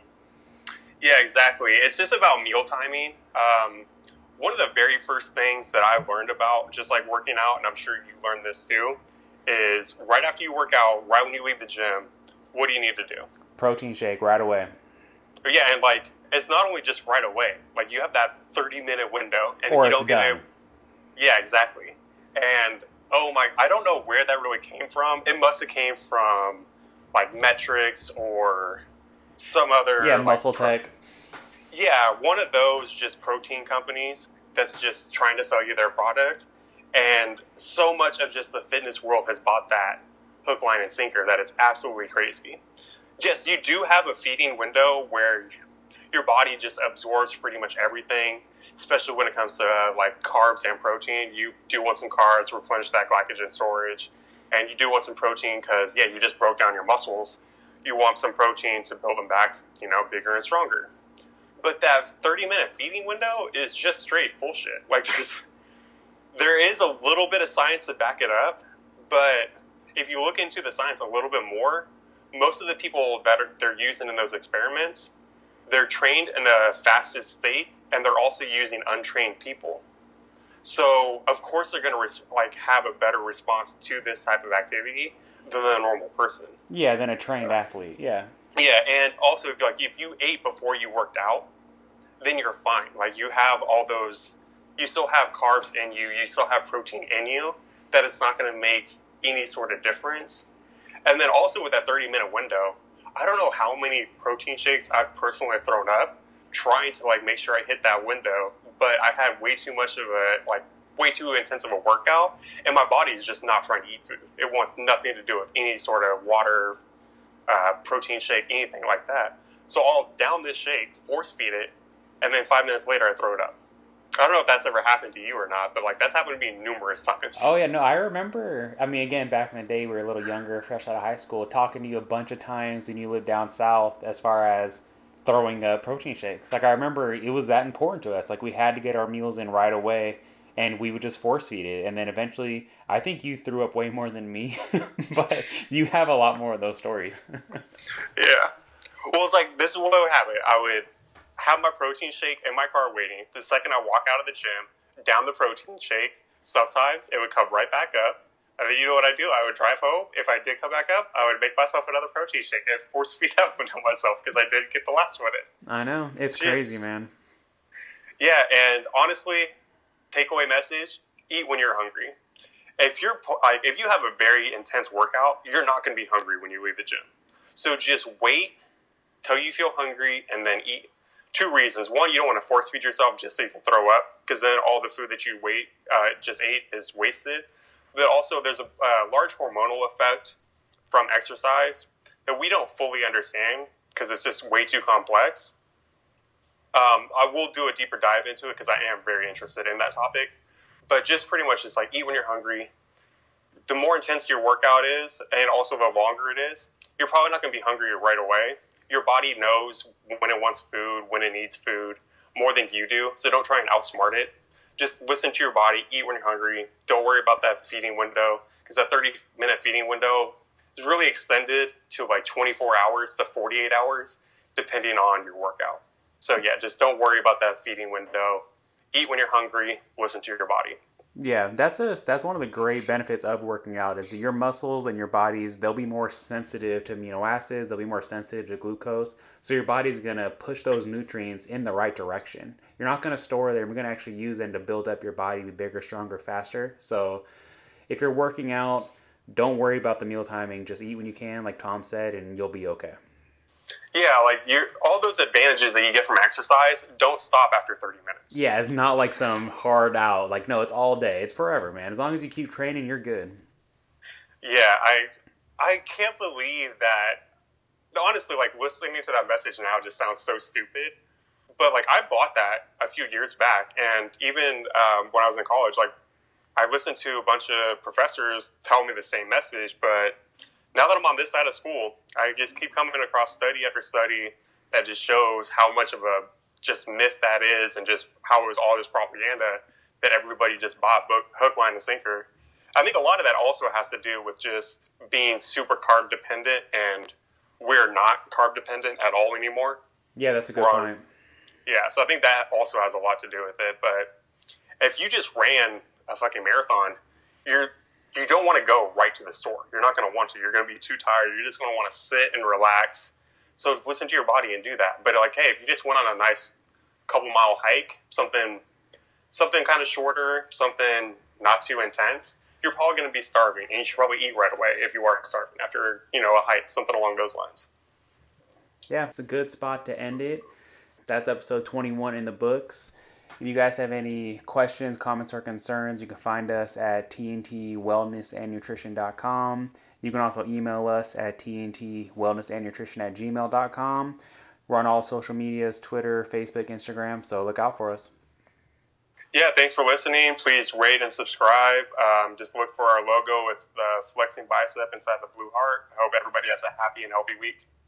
Yeah, exactly. It's just about meal timing. Um, one of the very first things that I learned about just like working out, and I'm sure you learned this too, is right after you work out, right when you leave the gym, what do you need to do? Protein shake right away. Yeah, and like it's not only just right away. Like you have that thirty minute window, and or if you it's don't get done. it, yeah, exactly. And oh my, I don't know where that really came from. It must have came from like Metrics or some other yeah, like, Muscle pro- Tech. Yeah, one of those just protein companies that's just trying to sell you their product. And so much of just the fitness world has bought that hook, line, and sinker that it's absolutely crazy. Yes, you do have a feeding window where your body just absorbs pretty much everything, especially when it comes to uh, like carbs and protein. You do want some carbs to replenish that glycogen storage, and you do want some protein because, yeah, you just broke down your muscles. You want some protein to build them back, you know, bigger and stronger. But that thirty minute feeding window is just straight bullshit. Like there's, there is a little bit of science to back it up, but if you look into the science a little bit more, most of the people that are, they're using in those experiments, they're trained in a fasted state, and they're also using untrained people. So of course they're going to res- like have a better response to this type of activity than a normal person. Yeah, than a trained athlete. Yeah. Yeah, and also if like if you ate before you worked out, then you're fine. Like you have all those, you still have carbs in you, you still have protein in you. That it's not going to make any sort of difference. And then also with that thirty minute window, I don't know how many protein shakes I've personally thrown up trying to like make sure I hit that window, but I had way too much of a like way too intensive a workout, and my body is just not trying to eat food. It wants nothing to do with any sort of water, uh, protein shake, anything like that. So I'll down this shake, force feed it, and then five minutes later I throw it up. I don't know if that's ever happened to you or not, but like that's happened to me numerous times. Oh yeah, no, I remember. I mean, again, back in the day, we were a little younger, fresh out of high school, talking to you a bunch of times when you lived down south, as far as throwing up protein shakes. Like I remember, it was that important to us. Like we had to get our meals in right away, and we would just force feed it. And then eventually, I think you threw up way more than me, but you have a lot more of those stories. Yeah. Well, it's like this is what I would have. It. I would have my protein shake in my car waiting. The second I walk out of the gym, down the protein shake, sometimes it would come right back up. And then you know what I do? I would drive home. If I did come back up, I would make myself another protein shake and force feed that one to myself because I did get the last one in. I know. It's Just, crazy, man. Yeah, and honestly, takeaway message, eat when you're hungry. If you're like, if you have a very intense workout, you're not going to be hungry when you leave the gym. So just wait till you feel hungry and then eat. Two reasons. One, you don't want to force feed yourself just so you can throw up, because then all the food that you wait, uh, just ate is wasted. But also, there's a uh, large hormonal effect from exercise that we don't fully understand because it's just way too complex. Um, I will do a deeper dive into it because I am very interested in that topic. But just pretty much just like eat when you're hungry. The more intense your workout is, and also the longer it is, you're probably not going to be hungry right away. Your body knows when it wants food, when it needs food, more than you do. So don't try and outsmart it. Just listen to your body, eat when you're hungry. Don't worry about that feeding window, because that thirty minute feeding window is really extended to like twenty-four hours to forty-eight hours, depending on your workout. So yeah, just don't worry about that feeding window. Eat when you're hungry, listen to your body. Yeah, that's a, that's one of the great benefits of working out is that your muscles and your bodies, they'll be more sensitive to amino acids, they'll be more sensitive to glucose. So your body's going to push those nutrients in the right direction. You're not going to store them, you're going to actually use them to build up your body to be bigger, stronger, faster. So if you're working out, don't worry about the meal timing. Just eat when you can, like Tom said, and you'll be okay. Yeah, like you're, all those advantages that you get from exercise, don't stop after thirty minutes. Yeah, it's not like some hard out. Like, no, it's all day. It's forever, man. As long as you keep training, you're good. Yeah, I I can't believe that. Honestly, like listening to that message now just sounds so stupid. But like I bought that a few years back, and even um, when I was in college, like I listened to a bunch of professors tell me the same message, but now that I'm on this side of school, I just keep coming across study after study that just shows how much of a just myth that is, and just how it was all this propaganda that everybody just bought book, hook, line, and sinker. I think a lot of that also has to do with just being super carb dependent, and we're not carb dependent at all anymore. Yeah, that's a good We're, point. Yeah, so I think that also has a lot to do with it. But if you just ran a fucking marathon, you're you don't want to go right to the store. You're not going to want to. You're going to be too tired. You're just going to want to sit and relax. So listen to your body and do that. But like, hey, if you just went on a nice couple mile hike, something something kind of shorter, something not too intense, you're probably going to be starving, and you should probably eat right away if you are starving after, you know, a hike, something along those lines. Yeah, it's a good spot to end it. That's episode twenty-one in the books. If you guys have any questions, comments, or concerns, you can find us at T N T wellness and nutrition dot com. You can also email us at T N T wellness and nutrition at gmail dot com. We're on all social medias, Twitter, Facebook, Instagram, so look out for us. Yeah, thanks for listening. Please rate and subscribe. Um, just look for our logo. It's the flexing bicep inside the blue heart. I hope everybody has a happy and healthy week.